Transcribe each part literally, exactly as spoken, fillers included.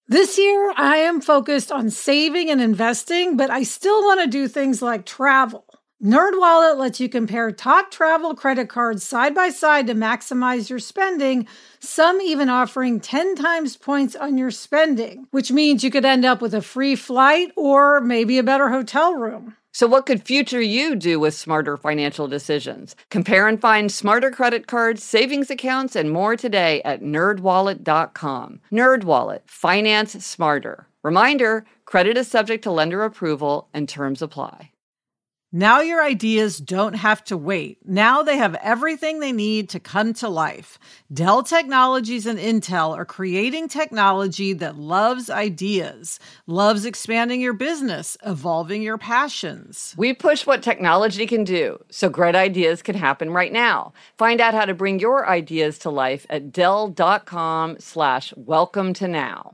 This year, I am focused on saving and investing, but I still want to do things like travel. NerdWallet lets you compare top travel credit cards side by side to maximize your spending, some even offering ten times points on your spending, which means you could end up with a free flight or maybe a better hotel room. So what could future you do with smarter financial decisions? Compare and find smarter credit cards, savings accounts, and more today at nerd wallet dot com. NerdWallet, finance smarter. Reminder, credit is subject to lender approval and terms apply. Now your ideas don't have to wait. Now they have everything they need to come to life. Dell Technologies and Intel are creating technology that loves ideas, loves expanding your business, evolving your passions. We push what technology can do, so great ideas can happen right now. Find out how to bring your ideas to life at dell.com slash welcome to now.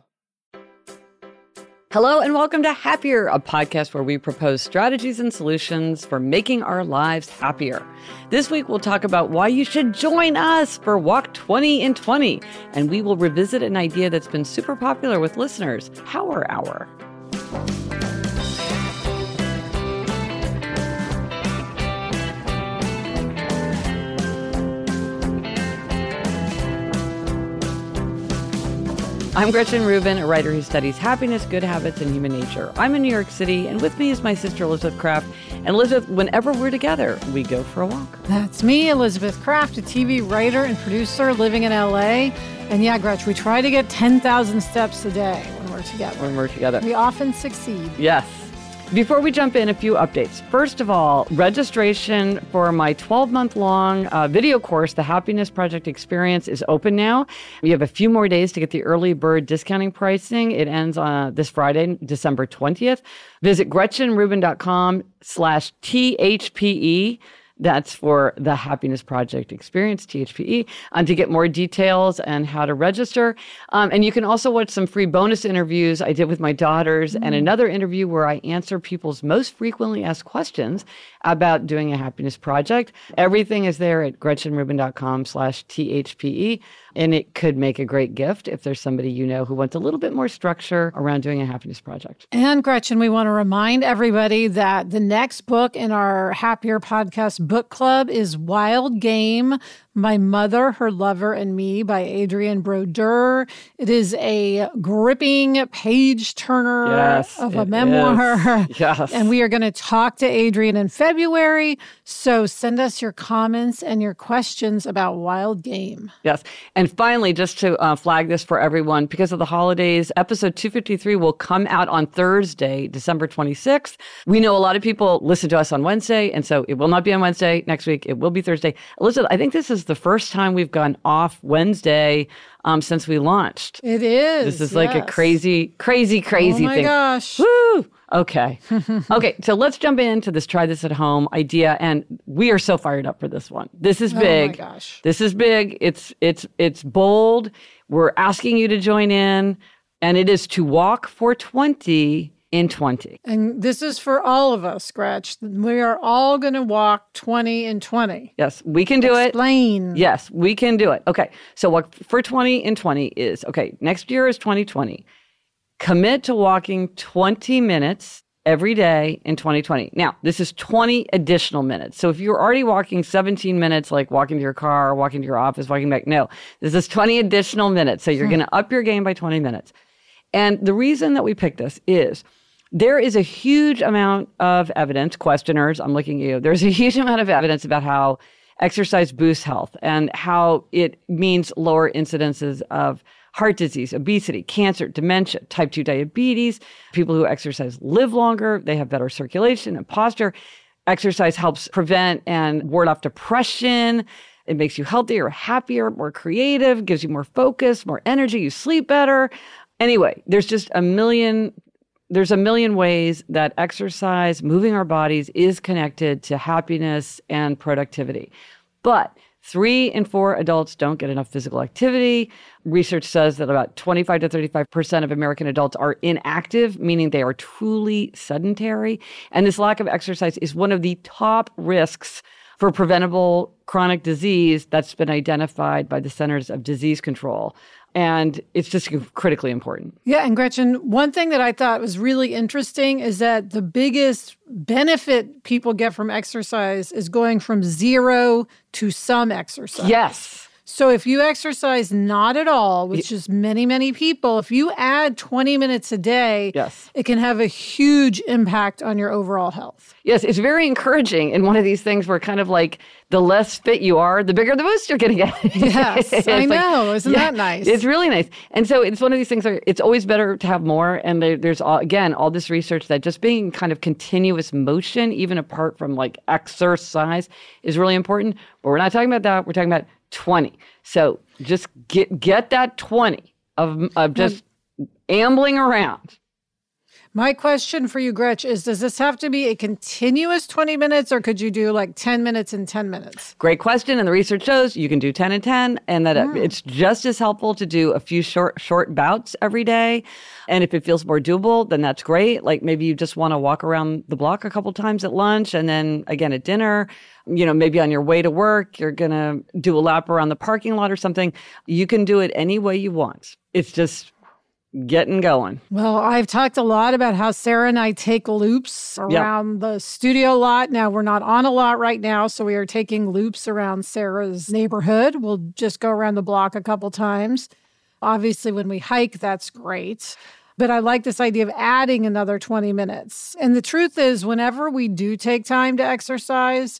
Hello and welcome to Happier, a podcast where we propose strategies and solutions for making our lives happier. This week, we'll talk about why you should join us for Walk twenty in twenty, and we will revisit an idea that's been super popular with listeners, Power Hour. I'm Gretchen Rubin, a writer who studies happiness, good habits, and human nature. I'm in New York City, and with me is my sister, Elizabeth Kraft. And Elizabeth, whenever we're together, we go for a walk. That's me, Elizabeth Kraft, a T V writer and producer living in L A. And yeah, Gretch, we try to get ten thousand steps a day when we're together. When we're together. We often succeed. Yes. Before we jump in, a few updates. First of all, registration for my twelve-month-long uh, video course, The Happiness Project Experience, is open now. We have a few more days to get the early bird discounting pricing. It ends on uh, this Friday, December twentieth. Visit gretchenrubin.com slash THPE. That's for the Happiness Project Experience, T H P E, um, to get more details and how to register. Um, and you can also watch some free bonus interviews I did with my daughters mm. and another interview where I answer people's most frequently asked questions about doing a happiness project. Everything is there at gretchenrubin.com slash THPE. And it could make a great gift if there's somebody you know who wants a little bit more structure around doing a happiness project. And Gretchen, we want to remind everybody that the next book in our Happier Podcast book club is Wild Game, My Mother, Her Lover, and Me by Adrienne Brodeur. It is a gripping page-turner yes, of a memoir. Is. Yes. And we are going to talk to Adrienne in February. So send us your comments and your questions about Wild Game. Yes. And finally, just to uh, flag this for everyone, because of the holidays, episode two fifty-three will come out on Thursday, December twenty-sixth. We know a lot of people listen to us on Wednesday, and so it will not be on Wednesday next week. It will be Thursday. Elizabeth, I think this is the first time we've gone off Wednesday um, since we launched. It is. This is yes. like a crazy, crazy, crazy oh my thing. gosh. Woo! Okay. Okay, so let's jump into this try this at home idea. And we are so fired up for this one. This is big. Oh my gosh. This is big. It's it's it's bold. We're asking you to join in. And it is to walk for twenty in twenty. And this is for all of us, Gretch. We are all going to walk twenty in twenty. Yes, we can do Explain. it. Explain. Yes, we can do it. Okay, so walk for twenty in twenty is, okay, next year is twenty twenty. Commit to walking twenty minutes every day in twenty twenty. Now, this is twenty additional minutes. So if you're already walking seventeen minutes, like walking to your car, walking to your office, walking back, no, this is twenty additional minutes. So you're going to up your game by twenty minutes. And the reason that we picked this is there is a huge amount of evidence, questioners, I'm looking at you, there's a huge amount of evidence about how exercise boosts health and how it means lower incidences of heart disease, obesity, cancer, dementia, type two diabetes. People who exercise live longer. They have better circulation and posture. Exercise helps prevent and ward off depression. It makes you healthier, happier, more creative, gives you more focus, more energy. You sleep better. Anyway, there's just a million, there's a million ways that exercise, moving our bodies, is connected to happiness and productivity. But Three in four adults don't get enough physical activity. Research says that about twenty-five to thirty-five percent of American adults are inactive, meaning they are truly sedentary. And this lack of exercise is one of the top risks for preventable chronic disease that's been identified by the Centers of Disease Control. And it's just critically important. Yeah. And Gretchen, one thing that I thought was really interesting is that the biggest benefit people get from exercise is going from zero to some exercise. Yes. So if you exercise not at all, which is many, many people, if you add twenty minutes a day, yes. it can have a huge impact on your overall health. Yes, it's very encouraging in one of these things where kind of like the less fit you are, the bigger the boost you're going to get. Yes, I like, know. Isn't yeah, that nice? It's really nice. And so it's one of these things where it's always better to have more. And there, there's, all, again, all this research that just being kind of continuous motion, even apart from like exercise, is really important. But we're not talking about that. We're talking about twenty. So just get get that twenty of, of just well, ambling around. My question for you, Gretch, is does this have to be a continuous twenty minutes or could you do like ten minutes and ten minutes? Great question. And the research shows you can do ten and ten and that mm. it's just as helpful to do a few short, short bouts every day. And if it feels more doable, then that's great. Like maybe you just want to walk around the block a couple times at lunch and then again at dinner. You know, maybe on your way to work, you're going to do a lap around the parking lot or something. You can do it any way you want. It's just getting going. Well, I've talked a lot about how Sarah and I take loops around yep. the studio lot. Now, we're not on a lot right now, so we are taking loops around Sarah's neighborhood. We'll just go around the block a couple times. Obviously, when we hike, that's great. But I like this idea of adding another twenty minutes. And the truth is, whenever we do take time to exercise,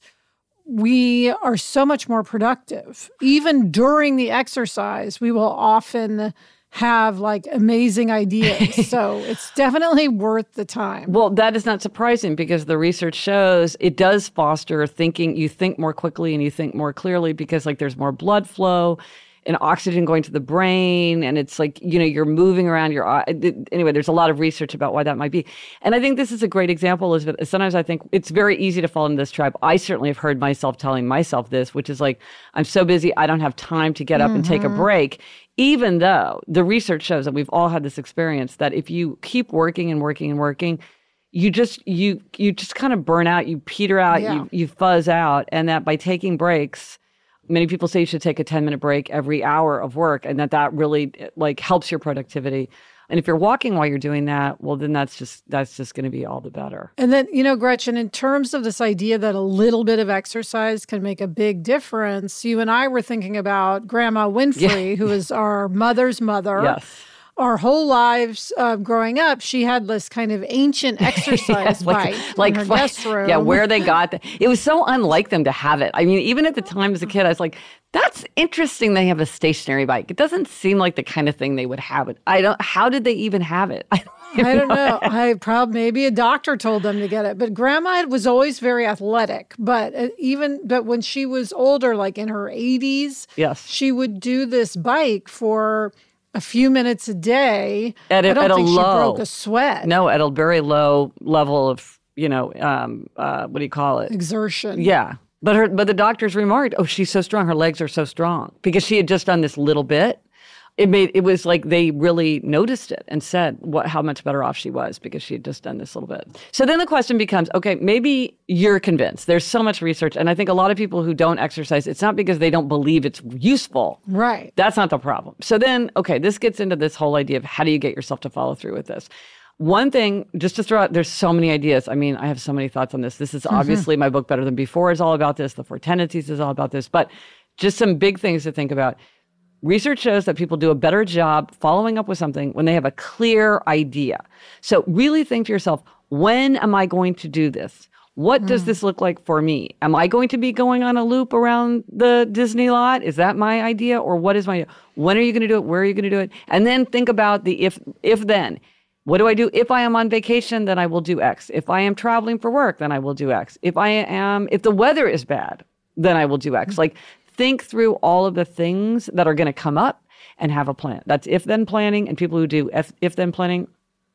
we are so much more productive. Even during the exercise, we will often have like amazing ideas. So it's definitely worth the time. Well, that is not surprising because the research shows it does foster thinking. You think more quickly and you think more clearly because like there's more blood flow and oxygen going to the brain. And it's like, you know, you're moving around your eye. Anyway, there's a lot of research about why that might be. And I think this is a great example, Elizabeth. Sometimes I think it's very easy to fall into this trap. I certainly have heard myself telling myself this, which is like, I'm so busy, I don't have time to get up mm-hmm. and take a break. Even though the research shows that we've all had this experience that if you keep working and working and working, you just you you just kind of burn out, you peter out, yeah. you you fuzz out, and that by taking breaks, many people say you should take a ten-minute break every hour of work, and that that really like helps your productivity. And if you're walking while you're doing that, well, then that's just that's just going to be all the better. And then, you know, Gretchen, in terms of this idea that a little bit of exercise can make a big difference, you and I were thinking about Grandma Winfrey, yeah. who is our mother's mother. Yes. Our whole lives uh, growing up, she had this kind of ancient exercise yeah, like, bike like, in her like, guest room. Yeah, where they got that. It was so unlike them to have it. I mean, even at the time as a kid, I was like, that's interesting they have a stationary bike. It doesn't seem like the kind of thing they would have it. I don't, how did they even have it? I don't, I don't know. I probably, maybe a doctor told them to get it. But Grandma was always very athletic. But uh, even, but when she was older, like in her eighties, yes. she would do this bike for a few minutes a day. At a, I don't at think a she low, broke a sweat. No, at a very low level of, you know, um, uh, what do you call it? Exertion. Yeah. But her, but the doctors remarked, oh, she's so strong. Her legs are so strong. Because she had just done this little bit. It made, it was like they really noticed it and said what, how much better off she was because she had just done this little bit. So then the question becomes, okay, maybe you're convinced. There's so much research. And I think a lot of people who don't exercise, it's not because they don't believe it's useful. Right. That's not the problem. So then, okay, this gets into this whole idea of how do you get yourself to follow through with this? One thing, just to throw out, there's so many ideas. I mean, I have so many thoughts on this. This is mm-hmm. obviously my book, Better Than Before, is all about this. The Four Tendencies is all about this. But just some big things to think about. Research shows that people do a better job following up with something when they have a clear idea. So really think to yourself, when am I going to do this? What mm. does this look like for me? Am I going to be going on a loop around the Disney lot? Is that my idea? Or what is my, when are you going to do it? Where are you going to do it? And then think about the if, if then. What do I do? If I am on vacation, then I will do X. If I am traveling for work, then I will do X. If I am, if the weather is bad, then I will do X. Like, think through all of the things that are going to come up and have a plan. That's if-then planning, and people who do if- if-then planning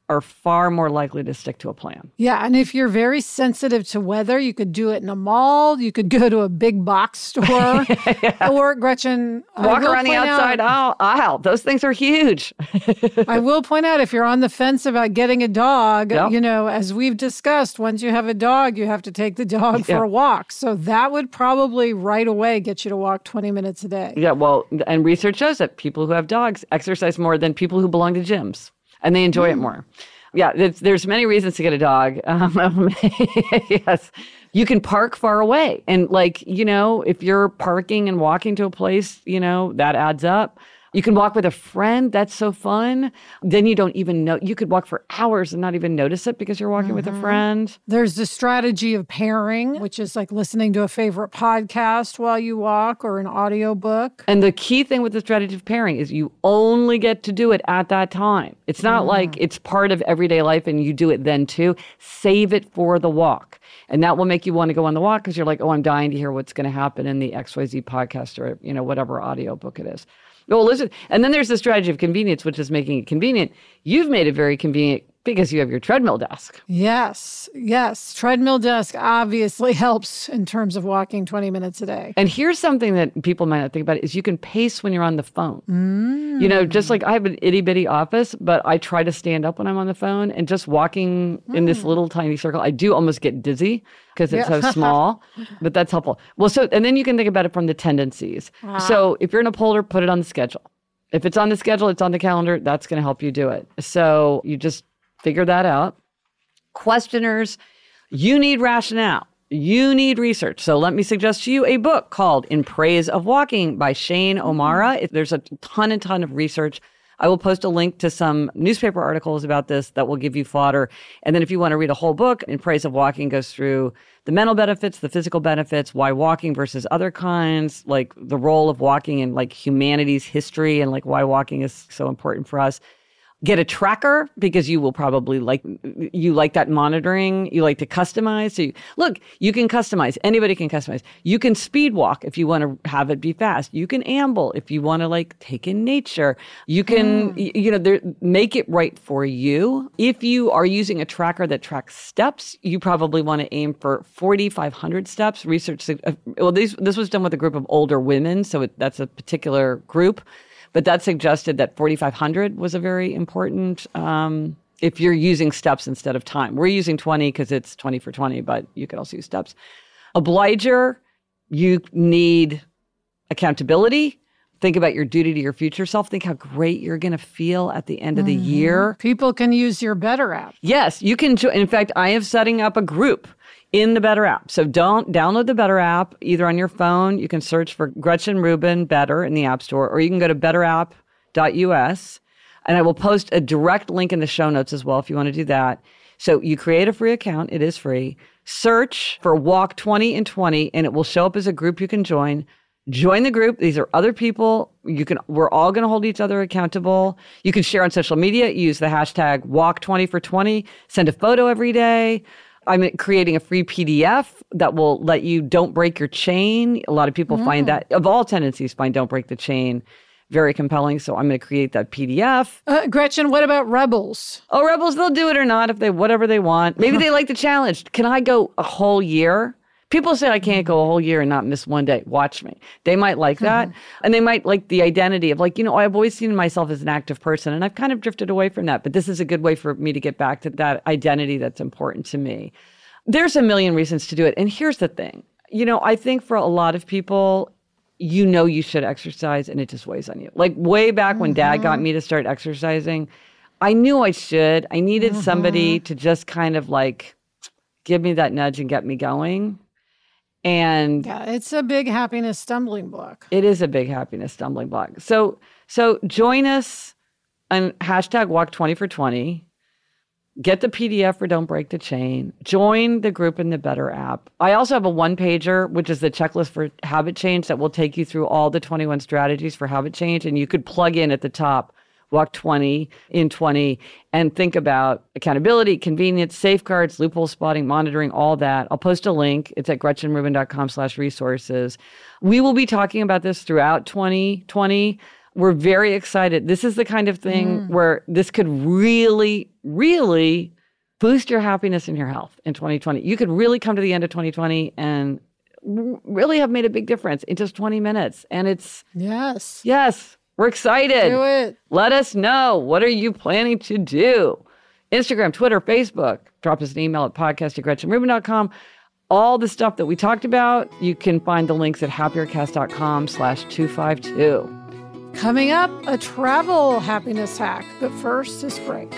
are far more likely to stick to a plan. Yeah, and if you're very sensitive to weather, you could do it in a mall. You could go to a big box store. yeah. Or, Gretchen, walk around the outside out, aisle. Those things are huge. I will point out, if you're on the fence about getting a dog, yep. you know, as we've discussed, once you have a dog, you have to take the dog for yeah. a walk. So that would probably right away get you to walk twenty minutes a day. Yeah, well, and research shows that people who have dogs exercise more than people who belong to gyms. And they enjoy mm. it more. Yeah, there's, there's many reasons to get a dog. Um, yes. You can park far away. And like, you know, if you're parking and walking to a place, you know, that adds up. You can walk with a friend. That's so fun. Then you don't even know. You could walk for hours and not even notice it because you're walking mm-hmm. with a friend. There's the strategy of pairing, which is like listening to a favorite podcast while you walk or an audiobook. And the key thing with the strategy of pairing is you only get to do it at that time. It's not mm. like it's part of everyday life and you do it then too. Save it for the walk. And that will make you want to go on the walk because you're like, oh, I'm dying to hear what's going to happen in the X Y Z podcast or, you know, whatever audiobook it is. Well, listen, and then there's the strategy of convenience, which is making it convenient. You've made it very convenient because you have your treadmill desk. Yes, yes. Treadmill desk obviously helps in terms of walking twenty minutes a day. And here's something that people might not think about is you can pace when you're on the phone. Mm. You know, just like I have an itty bitty office, but I try to stand up when I'm on the phone and just walking mm. in this little tiny circle, I do almost get dizzy because it's yeah. so small, but that's helpful. Well, so, and then you can think about it from the tendencies. Wow. So if you're in a polder, put it on the schedule. If it's on the schedule, it's on the calendar, that's going to help you do it. So you just figure that out. Questioners, you need rationale. You need research. So let me suggest to you a book called In Praise of Walking by Shane O'Mara. There's a ton and ton of research. I will post a link to some newspaper articles about this that will give you fodder. And then if you want to read a whole book, In Praise of Walking goes through the mental benefits, the physical benefits, why walking versus other kinds, like the role of walking in like humanity's history and like why walking is so important for us. Get a tracker because you will probably like, you like that monitoring. You like to customize. So you, look, you can customize. Anybody can customize. You can speed walk if you want to have it be fast. You can amble if you want to like take in nature. You can, mm. you know, there, make it right for you. If you are using a tracker that tracks steps, you probably want to aim for forty-five hundred steps. Research, uh, well, this, this was done with a group of older women. So it, that's a particular group. But that suggested that forty-five hundred was a very important, um, if you're using steps instead of time. We're using twenty because it's twenty for twenty, but you could also use steps. Obliger, you need accountability. Think about your duty to your future self. Think how great you're going to feel at the end of the mm-hmm. year. People can use your Better app. Yes, you can. Jo- In fact, I am setting up a group in the Better app. So don't download the Better app either on your phone. You can search for Gretchen Rubin Better in the App Store, or you can go to better app dot U S. And I will post a direct link in the show notes as well if you want to do that. So you create a free account. It is free. Search for Walk twenty in twenty, and it will show up as a group you can join. Join the group. These are other people. You can. We're all going to hold each other accountable. You can share on social media. Use the hashtag walk twenty for twenty. Send a photo every day. I'm creating a free P D F that will let you don't break your chain. A lot of people mm. find that, of all tendencies, find don't break the chain very compelling. So I'm going to create that P D F. Uh, Gretchen, what about Rebels? Oh, Rebels, they'll do it or not if they, whatever they want. Maybe they like the challenge. Can I go a whole year? People say I can't go a whole year and not miss one day. Watch me. They might like that. Mm-hmm. And they might like the identity of like, you know, I've always seen myself as an active person and I've kind of drifted away from that. But this is a good way for me to get back to that identity that's important to me. There's a million reasons to do it. And here's the thing. You know, I think for a lot of people, you know you should exercise and it just weighs on you. Like way back mm-hmm. when Dad got me to start exercising, I knew I should. I needed mm-hmm. somebody to just kind of like give me that nudge and get me going. And yeah, it's a big happiness stumbling block. It is a big happiness stumbling block. So so join us on hashtag walk twenty for twenty. Get the P D F for Don't Break the Chain. Join the group in the Better app. I also have a one-pager, which is the checklist for habit change that will take you through all the twenty-one strategies for habit change. And you could plug in at the top, walk twenty in twenty, and think about accountability, convenience, safeguards, loophole spotting, monitoring, all that. I'll post a link. It's at gretchenrubin.com slash resources. We will be talking about this throughout twenty twenty. we're very excited. This is the kind of thing mm. where this could really, really boost your happiness and your health in twenty twenty. You could really come to the end of twenty twenty and really have made a big difference in just twenty minutes. And it's... Yes. Yes. We're excited. Do it. Let us know. What are you planning to do? Instagram, Twitter, Facebook. Drop us an email at podcast at gretchen rubin dot com. All the stuff that we talked about, you can find the links at happiercast.com slash 252. Coming up, a travel happiness hack. But first, this break.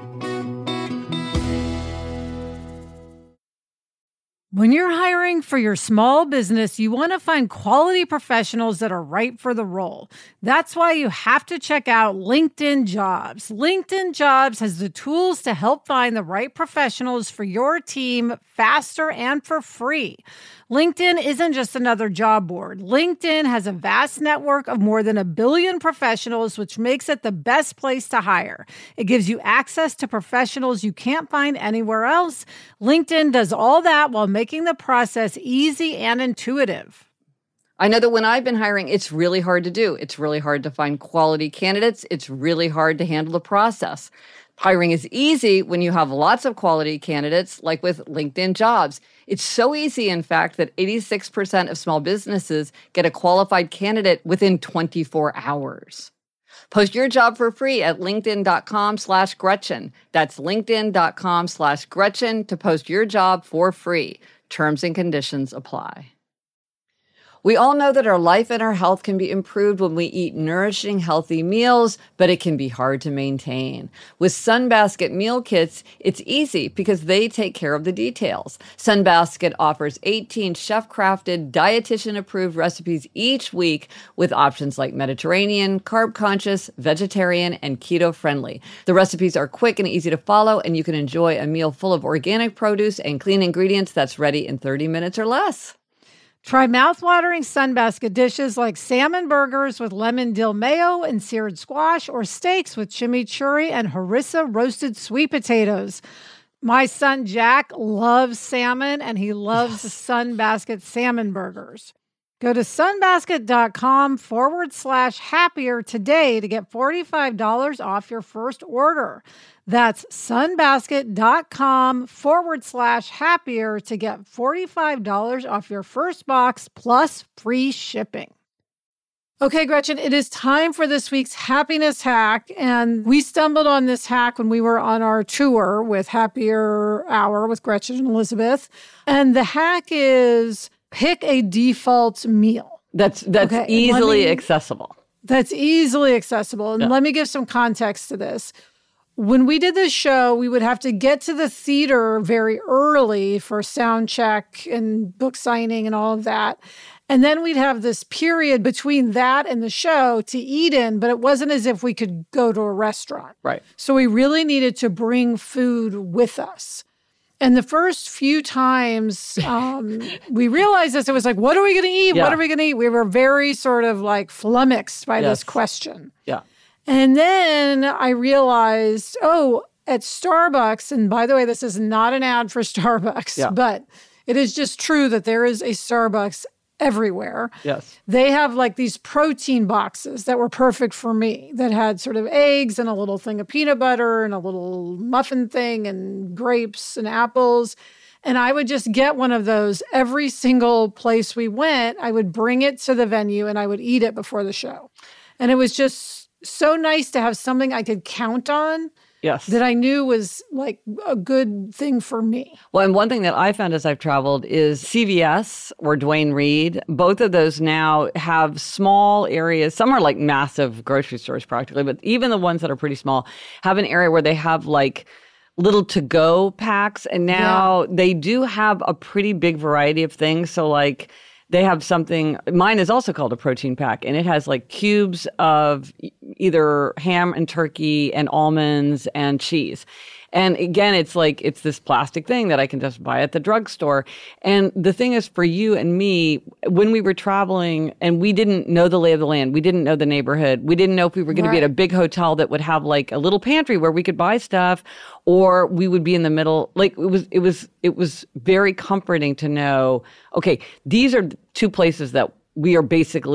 When you're hiring for your small business, you want to find quality professionals that are right for the role. That's why you have to check out LinkedIn Jobs. LinkedIn Jobs has the tools to help find the right professionals for your team faster and for free. LinkedIn isn't just another job board. LinkedIn has a vast network of more than a billion professionals, which makes it the best place to hire. It gives you access to professionals you can't find anywhere else. LinkedIn does all that while making the process easy and intuitive. I know that when I've been hiring, it's really hard to do. It's really hard to find quality candidates. It's really hard to handle the process. Hiring is easy when you have lots of quality candidates, like with LinkedIn Jobs. It's so easy, in fact, that eighty-six percent of small businesses get a qualified candidate within twenty-four hours. Post your job for free at linkedin.com slash Gretchen. That's linkedin.com slash Gretchen to post your job for free. Terms and conditions apply. We all know that our life and our health can be improved when we eat nourishing, healthy meals, but it can be hard to maintain. With Sunbasket meal kits, it's easy because they take care of the details. Sunbasket offers eighteen chef-crafted, dietitian-approved recipes each week with options like Mediterranean, carb-conscious, vegetarian, and keto-friendly. The recipes are quick and easy to follow, and you can enjoy a meal full of organic produce and clean ingredients that's ready in thirty minutes or less. Try mouthwatering Sunbasket dishes like salmon burgers with lemon dill mayo and seared squash, or steaks with chimichurri and harissa roasted sweet potatoes. My son Jack loves salmon, and he loves yes. Sunbasket salmon burgers. Go to sunbasket.com forward slash happier today to get forty-five dollars off your first order. That's sunbasket.com forward slash happier to get forty-five dollars off your first box plus free shipping. Okay, Gretchen, it is time for this week's happiness hack. And we stumbled on this hack when we were on our tour with Happier Hour with Gretchen and Elizabeth. And the hack is pick a default meal. That's that's okay, easily me, accessible. That's easily accessible. And yeah. let me give some context to this. When we did this show, we would have to get to the theater very early for sound check and book signing and all of that. And then we'd have this period between that and the show to eat in, but it wasn't as if we could go to a restaurant. Right. So we really needed to bring food with us. And the first few times um, we realized this, it was like, what are we going to eat? Yeah. What are we going to eat? We were very sort of like flummoxed by yes. this question. Yeah. And then I realized, oh, at Starbucks, and by the way, this is not an ad for Starbucks, yeah. but it is just true that there is a Starbucks everywhere. Yes. They have like these protein boxes that were perfect for me, that had sort of eggs and a little thing of peanut butter and a little muffin thing and grapes and apples. And I would just get one of those every single place we went. I would bring it to the venue and I would eat it before the show. And it was just so nice to have something I could count on. Yes. That I knew was like a good thing for me. Well, and one thing that I found as I've traveled is C V S or Duane Reade. Both of those now have small areas. Some are like massive grocery stores practically, but even the ones that are pretty small have an area where they have like little to-go packs. And now yeah. they do have a pretty big variety of things. So like they have something, mine is also called a protein pack, and it has like cubes of either ham and turkey and almonds and cheese. And again, it's like, it's this plastic thing that I can just buy at the drugstore. And the thing is, for you and me, when we were traveling and we didn't know the lay of the land, we didn't know the neighborhood, we didn't know if we were going right. to be at a big hotel that would have like a little pantry where we could buy stuff, or we would be in the middle. Like it was, it was, it was very comforting to know, okay, these are two places that we are basically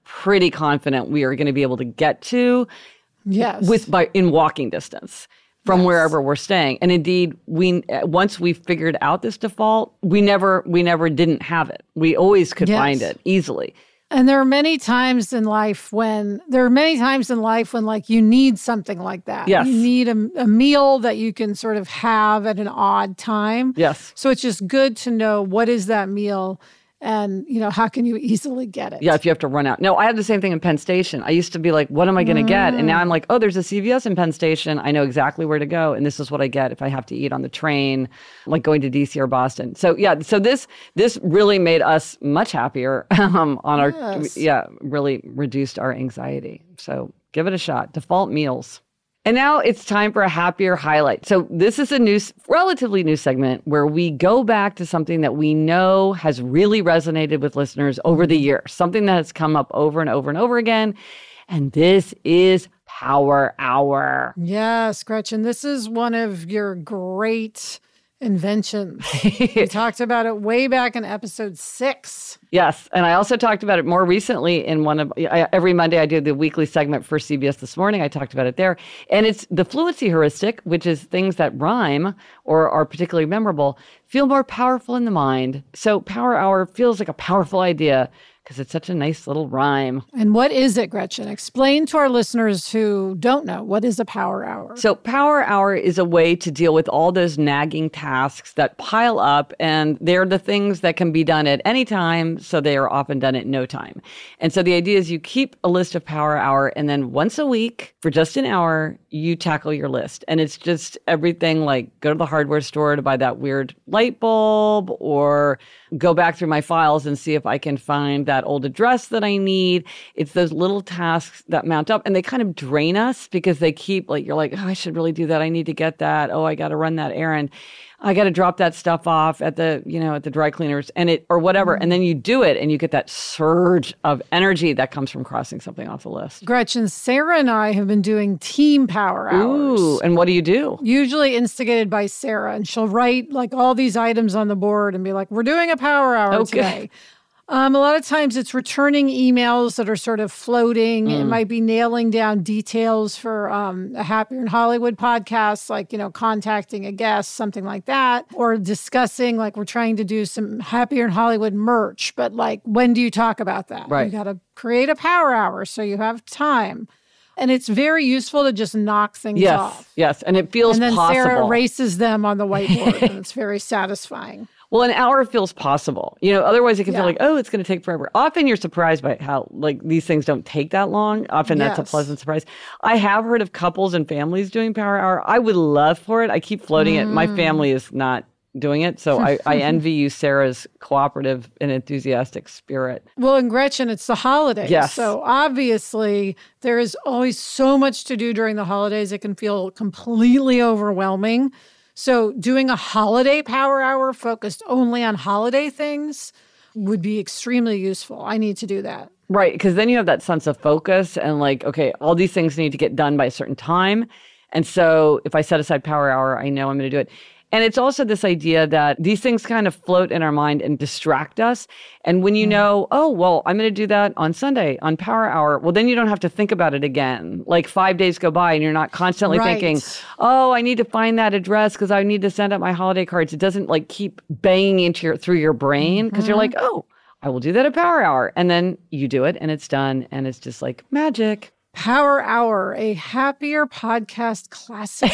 pretty confident we are going to be able to get to yes. with by in walking distance from yes. wherever we're staying. And indeed, we once we figured out this default, we never we never didn't have it. We always could yes. find it easily. And there are many times in life when there are many times in life when like you need something like that. Yes. You need a, a meal that you can sort of have at an odd time. Yes. So it's just good to know what is that meal and, you know, how can you easily get it? Yeah, if you have to run out. No, I had the same thing in Penn Station. I used to be like, what am I going to mm. get? And now I'm like, oh, there's a C V S in Penn Station. I know exactly where to go. And this is what I get if I have to eat on the train, like going to D C or Boston. So yeah, so this this really made us much happier um, on our, yes. yeah, really reduced our anxiety. So give it a shot. Default meals. And now it's time for a happier highlight. So this is a new, relatively new segment where we go back to something that we know has really resonated with listeners over the years, something that has come up over and over and over again. And this is Power Hour. Yes, Gretchen, this is one of your great inventions. We talked about it way back in episode six. Yes. And I also talked about it more recently in one of, I, every Monday I do the weekly segment for C B S This Morning. I talked about it there. And it's the fluency heuristic, which is things that rhyme or are particularly memorable, feel more powerful in the mind. So Power Hour feels like a powerful idea because it's such a nice little rhyme. And what is it, Gretchen? Explain to our listeners who don't know, what is a Power Hour? So Power Hour is a way to deal with all those nagging tasks that pile up, and they're the things that can be done at any time, so they are often done at no time. And so the idea is you keep a list of Power Hour, and then once a week, for just an hour, you tackle your list. And it's just everything like go to the hardware store to buy that weird light bulb, or go back through my files and see if I can find that old address that I need. It's those little tasks that mount up, and they kind of drain us because they keep like, you're like, oh, I should really do that. I need to get that. Oh, I got to run that errand. I got to drop that stuff off at the, you know, at the dry cleaners and it, or whatever. And then you do it and you get that surge of energy that comes from crossing something off the list. Gretchen, Sarah and I have been doing team Power Hours. Ooh, and what do you do? Usually instigated by Sarah, and she'll write like all these items on the board and be like, we're doing a Power Hour okay. today. Um, a lot of times it's returning emails that are sort of floating. Mm. It might be nailing down details for um, a Happier in Hollywood podcast, like, you know, contacting a guest, something like that, or discussing, like we're trying to do some Happier in Hollywood merch, but like, when do you talk about that? Right. You got to create a Power Hour so you have time. And it's very useful to just knock things yes, off. Yes, and it feels possible. And then possible. Sarah erases them on the whiteboard, and it's very satisfying. Well, an hour feels possible. You know, otherwise it can yeah. feel like, oh, it's going to take forever. Often you're surprised by how, like, these things don't take that long. Often yes. that's a pleasant surprise. I have heard of couples and families doing Power Hour. I would love for it. I keep floating mm. it. My family is not doing it. So I, I envy you, Sarah's cooperative and enthusiastic spirit. Well, and Gretchen, it's the holidays. Yes. So obviously there is always so much to do during the holidays. It can feel completely overwhelming. So doing a holiday Power Hour focused only on holiday things would be extremely useful. I need to do that. Right, because then you have that sense of focus and like, okay, all these things need to get done by a certain time. And so if I set aside Power Hour, I know I'm going to do it. And it's also this idea that these things kind of float in our mind and distract us. And when you know, oh, well, I'm going to do that on Sunday on Power Hour, well, then you don't have to think about it again. Like five days go by and you're not constantly right. thinking, oh, I need to find that address because I need to send out my holiday cards. It doesn't like keep banging into your through your brain because mm-hmm. you're like, oh, I will do that at Power Hour. And then you do it and it's done. And it's just like magic. Power Hour, a happier podcast classic.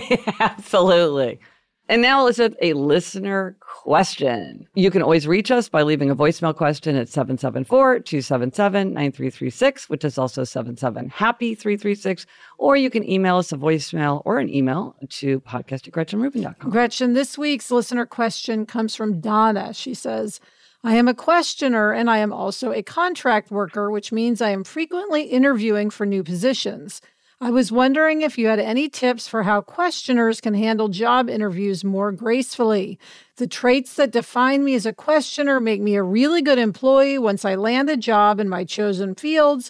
Absolutely. And now let's have a listener question. You can always reach us by leaving a voicemail question at seven seven four, two seven seven, nine three three six, which is also seven seven happy three three six. Or you can email us a voicemail or an email to podcast at gretchen rubin dot com. Gretchen, this week's listener question comes from Donna. She says, I am a questioner and I am also a contract worker, which means I am frequently interviewing for new positions. I was wondering if you had any tips for how questioners can handle job interviews more gracefully. The traits that define me as a questioner make me a really good employee once I land a job in my chosen fields,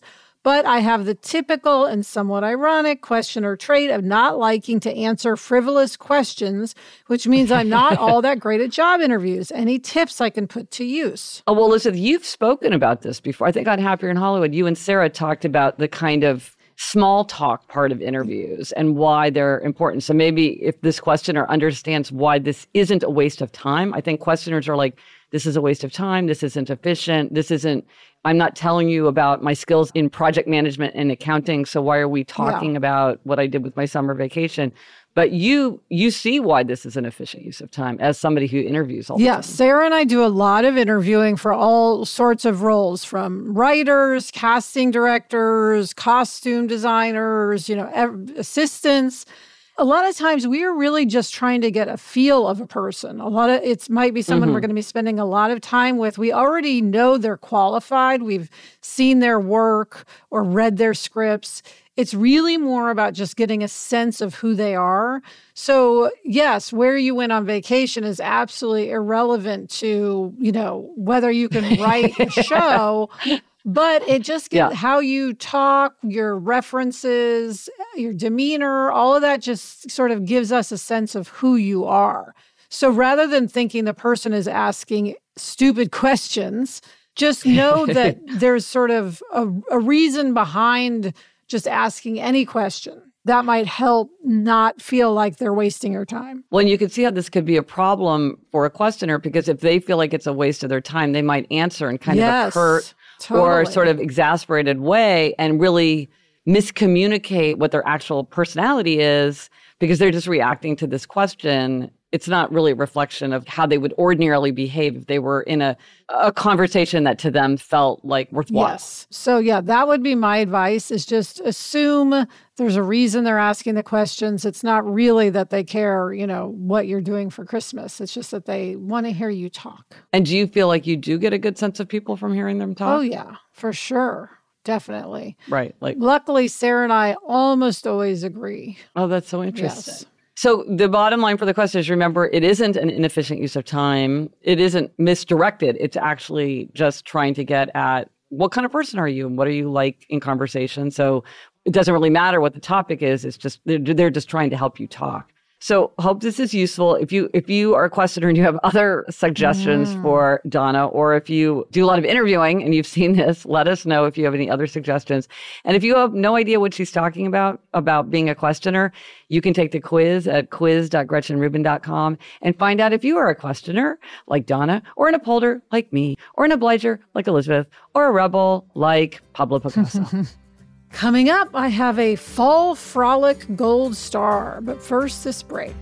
But I have the typical and somewhat ironic questioner trait of not liking to answer frivolous questions, which means I'm not all that great at job interviews. Any tips I can put to use? Oh, well, Elizabeth, you've spoken about this before. I think on Happier in Hollywood, you and Sarah talked about the kind of small talk part of interviews and why they're important. So maybe if this questioner understands why this isn't a waste of time, I think questioners are like, this is a waste of time. This isn't efficient. This isn't, I'm not telling you about my skills in project management and accounting. So why are we talking yeah. about what I did with my summer vacation? But you you see why this is an efficient use of time as somebody who interviews all the yes, time. Sarah and I do a lot of interviewing for all sorts of roles, from writers, casting directors, costume designers, you know, assistants. A lot of times we are really just trying to get a feel of a person. A lot of it might be someone mm-hmm. we're going to be spending a lot of time with. We already know they're qualified. We've seen their work or read their scripts. It's really more about just getting a sense of who they are. So, yes, where you went on vacation is absolutely irrelevant to, you know, whether you can write a show, but it just gives yeah. how you talk, your references, your demeanor, all of that just sort of gives us a sense of who you are. So rather than thinking the person is asking stupid questions, just know that there's sort of a, a reason behind just asking any question that might help not feel like they're wasting your time. Well, and you can see how this could be a problem for a questioner, because if they feel like it's a waste of their time, they might answer in kind yes, of a curt totally. or sort of exasperated way and really miscommunicate what their actual personality is because they're just reacting to this question. It's not really a reflection of how they would ordinarily behave if they were in a, a conversation that to them felt like worthwhile. Yes. So yeah, that would be my advice, is just assume there's a reason they're asking the questions. It's not really that they care, you know, what you're doing for Christmas. It's just that they want to hear you talk. And do you feel like you do get a good sense of people from hearing them talk? Oh yeah, for sure. Definitely. Right. Like, luckily, Sarah and I almost always agree. Oh, that's so interesting. Yes. So the bottom line for the question is, remember, it isn't an inefficient use of time. It isn't misdirected. It's actually just trying to get at what kind of person are you and what are you like in conversation. So it doesn't really matter what the topic is. It's just, they're, they're just trying to help you talk. So hope this is useful. If you if you are a questioner and you have other suggestions mm. for Donna, or if you do a lot of interviewing and you've seen this, let us know if you have any other suggestions. And if you have no idea what she's talking about, about being a questioner, you can take the quiz at quiz dot gretchen rubin dot com and find out if you are a questioner like Donna, or an upholder like me, or an obliger like Elizabeth, or a rebel like Pablo Picasso. Coming up, I have a fall frolic gold star, but first, this break.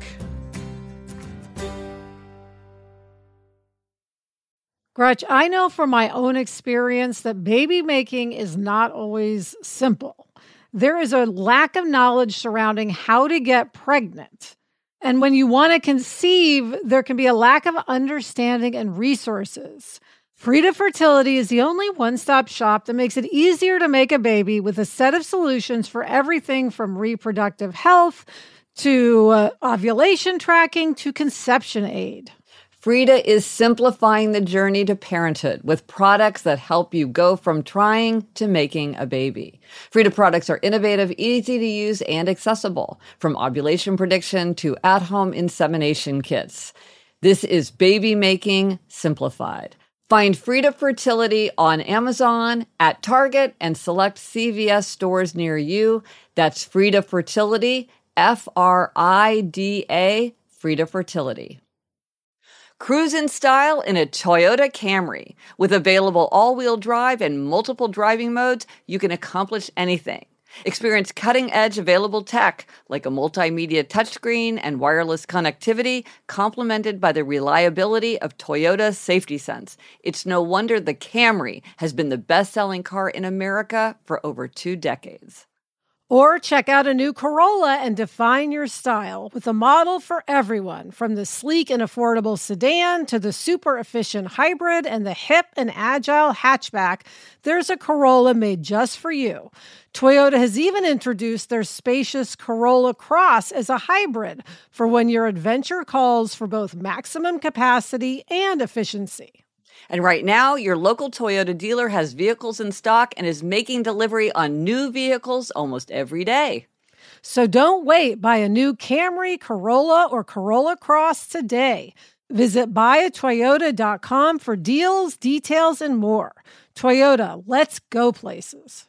Gretch, I know from my own experience that baby making is not always simple. There is a lack of knowledge surrounding how to get pregnant. And when you want to conceive, there can be a lack of understanding and resources. Frida Fertility is the only one-stop shop that makes it easier to make a baby, with a set of solutions for everything from reproductive health to uh, ovulation tracking to conception aid. Frida is simplifying the journey to parenthood with products that help you go from trying to making a baby. Frida products are innovative, easy to use, and accessible, from ovulation prediction to at-home insemination kits. This is baby making simplified. Find Frida Fertility on Amazon, at Target, and select C V S stores near you. That's Frida Fertility, F R I D A, Frida Fertility. Cruise in style in a Toyota Camry. With available all-wheel drive and multiple driving modes, you can accomplish anything. Experience cutting-edge available tech like a multimedia touchscreen and wireless connectivity, complemented by the reliability of Toyota Safety Sense. It's no wonder the Camry has been the best-selling car in America for over two decades. Or check out a new Corolla and define your style with a model for everyone, from the sleek and affordable sedan to the super efficient hybrid and the hip and agile hatchback. There's a Corolla made just for you. Toyota has even introduced their spacious Corolla Cross as a hybrid for when your adventure calls for both maximum capacity and efficiency. And right now, your local Toyota dealer has vehicles in stock and is making delivery on new vehicles almost every day. So don't wait. Buy a new Camry, Corolla, or Corolla Cross today. Visit buy a toyota dot com for deals, details, and more. Toyota, let's go places.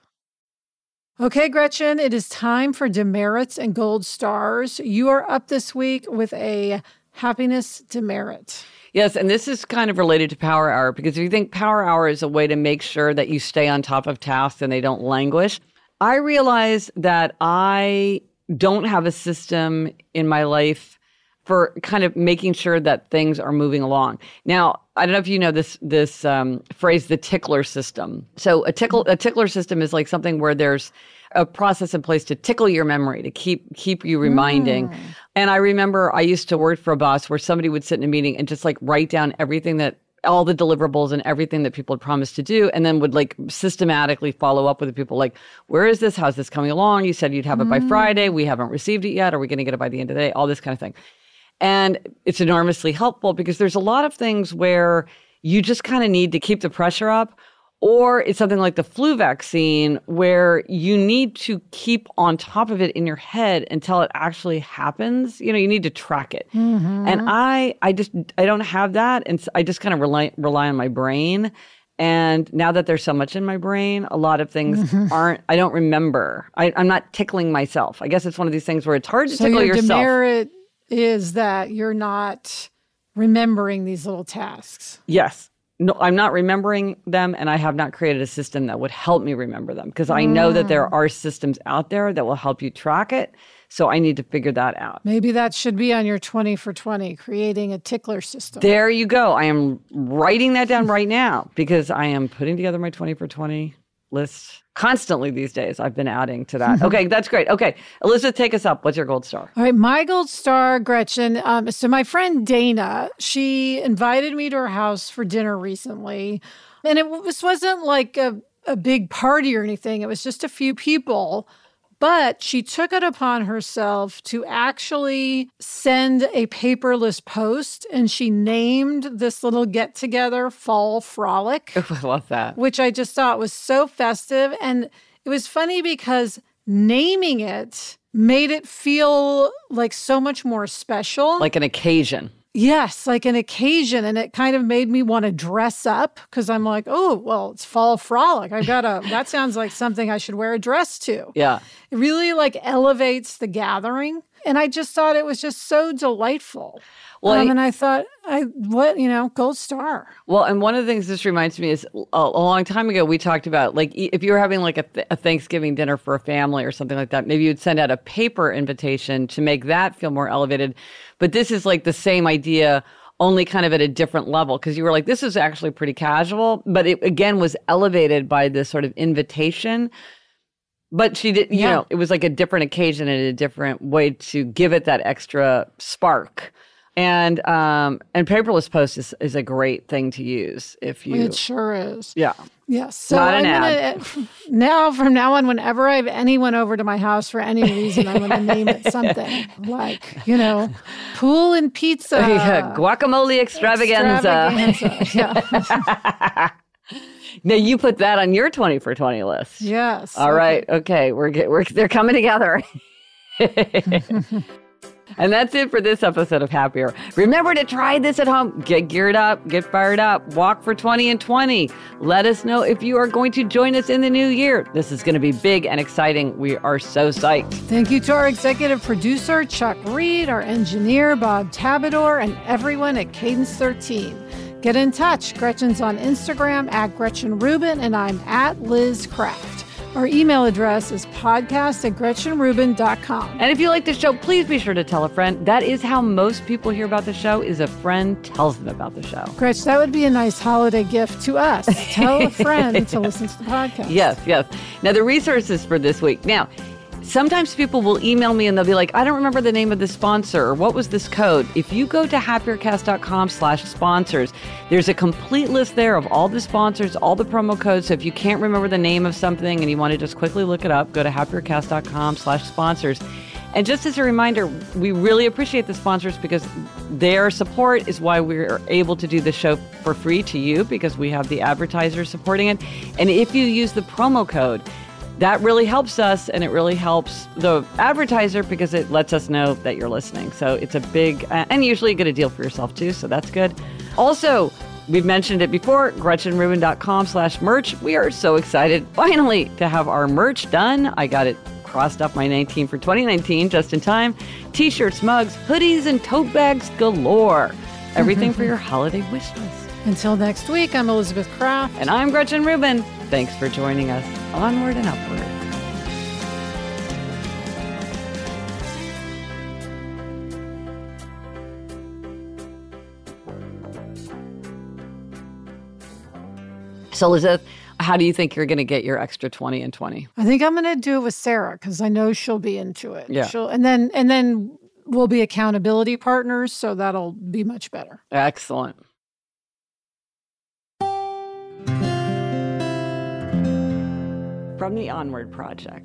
Okay, Gretchen, it is time for demerits and gold stars. You are up this week with a happiness demerit. Yes, and this is kind of related to Power Hour, because if you think Power Hour is a way to make sure that you stay on top of tasks and they don't languish, I realize that I don't have a system in my life for kind of making sure that things are moving along. Now, I don't know if you know this this um, phrase, the tickler system. So a tickle a tickler system is like something where there's a process in place to tickle your memory, to keep keep you reminding. Mm. And I remember I used to work for a boss where somebody would sit in a meeting and just like write down everything that, all the deliverables and everything that people had promised to do, and then would like systematically follow up with the people like, where is this? How's this coming along? You said you'd have it by mm. Friday. We haven't received it yet. Are we going to get it by the end of the day? All this kind of thing. And it's enormously helpful because there's a lot of things where you just kind of need to keep the pressure up. Or it's something like the flu vaccine where you need to keep on top of it in your head until it actually happens. You know, you need to track it. Mm-hmm. And I I just, I don't have that. And I just kind of rely, rely on my brain. And now that there's so much in my brain, a lot of things mm-hmm. aren't, I don't remember. I, I'm not tickling myself. I guess it's one of these things where it's hard to so tickle your yourself. Demerit is that you're not remembering these little tasks. Yes. No, I'm not remembering them, and I have not created a system that would help me remember them, because I know mm. that there are systems out there that will help you track it. So I need to figure that out. Maybe that should be on your twenty for twenty, creating a tickler system. There you go. I am writing that down right now because I am putting together my twenty for twenty list constantly these days. I've been adding to that. Okay, that's great. Okay, Elizabeth, take us up. What's your gold star? All right, my gold star, Gretchen. Um, so my friend Dana, she invited me to her house for dinner recently. And it this wasn't like a, a big party or anything. It was just a few people. But she took it upon herself to actually send a paperless post, and she named this little get-together Fall Frolic. I love that. Which I just thought was so festive. And it was funny because naming it made it feel like so much more special. Like an occasion. Yes, like an occasion. And it kind of made me want to dress up because I'm like, oh, well, it's Fall Frolic. I've got a, that sounds like something I should wear a dress to. Yeah. It really like elevates the gathering. And I just thought it was just so delightful. Well, um, I, and I thought, I what, you know, gold star. Well, and one of the things this reminds me is a, a long time ago, we talked about, like, if you were having like a, th- a Thanksgiving dinner for a family or something like that, maybe you'd send out a paper invitation to make that feel more elevated. But this is like the same idea, only kind of at a different level, because you were like, this is actually pretty casual, but it again was elevated by this sort of invitation. But she did, you yeah. know, it was like a different occasion and a different way to give it that extra spark. And um, and paperless post is, is a great thing to use if you. It sure is. Yeah. Yes. So Not an I'm ad. Gonna, now, from now on, whenever I have anyone over to my house for any reason, I'm going to name it something like, you know, pool and pizza. Yeah, guacamole extravaganza. extravaganza. Yeah. Now you put that on your twenty for twenty list. Yes. All okay. right. Okay. We're get, we're they're coming together. And that's it for this episode of Happier. Remember to try this at home. Get geared up, get fired up, walk for twenty and twenty. Let us know if you are going to join us in the new year. This is going to be big and exciting. We are so psyched. Thank you to our executive producer, Chuck Reed, our engineer, Bob Tabador, and everyone at Cadence thirteen. Get in touch. Gretchen's on Instagram at Gretchen Rubin, and I'm at Liz Craft. Our email address is podcast at gretchen rubin dot com. And if you like the show, please be sure to tell a friend. That is how most people hear about the show, is a friend tells them about the show. Gretch, that would be a nice holiday gift to us. Tell a friend yeah. to listen to the podcast. Yes, yes. Now, the resources for this week. Now, sometimes people will email me and they'll be like, I don't remember the name of the sponsor, or what was this code? If you go to happiercast.com slash sponsors, there's a complete list there of all the sponsors, all the promo codes. So if you can't remember the name of something and you want to just quickly look it up, go to happiercast.com slash sponsors. And just as a reminder, we really appreciate the sponsors because their support is why we're able to do the show for free to you, because we have the advertisers supporting it. And if you use the promo code, that really helps us, and it really helps the advertiser because it lets us know that you're listening. So it's a big, and usually you get a deal for yourself too, so that's good. Also, we've mentioned it before, GretchenRubin.com slash merch. We are so excited finally to have our merch done. I got it crossed off my nineteen for twenty nineteen just in time. T-shirts, mugs, hoodies, and tote bags galore. Everything for your holiday wish list. Until next week, I'm Elizabeth Kraft. And I'm Gretchen Rubin. Thanks for joining us. Onward and upward. So, Elizabeth, how do you think you're going to get your extra twenty and twenty? I think I'm going to do it with Sarah because I know she'll be into it. Yeah. She'll, and then and then we'll be accountability partners, so that'll be much better. Excellent. From the Onward Project.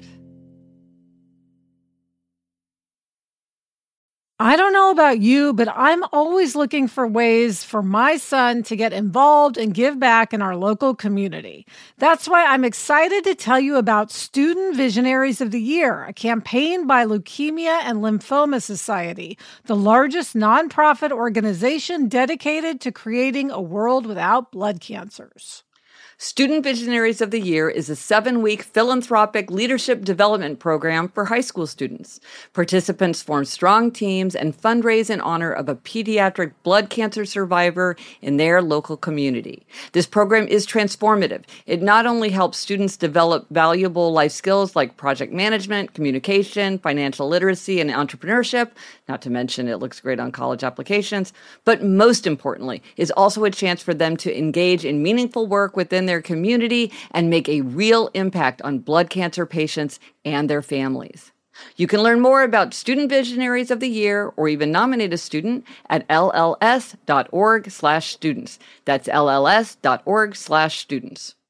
I don't know about you, but I'm always looking for ways for my son to get involved and give back in our local community. That's why I'm excited to tell you about Student Visionaries of the Year, a campaign by Leukemia and Lymphoma Society, the largest nonprofit organization dedicated to creating a world without blood cancers. Student Visionaries of the Year is a seven-week philanthropic leadership development program for high school students. Participants form strong teams and fundraise in honor of a pediatric blood cancer survivor in their local community. This program is transformative. It not only helps students develop valuable life skills like project management, communication, financial literacy, and entrepreneurship, not to mention it looks great on college applications, but most importantly, is also a chance for them to engage in meaningful work within their community and make a real impact on blood cancer patients and their families. You can learn more about Student Visionaries of the Year or even nominate a student at lls.org slash students. That's lls.org slash students.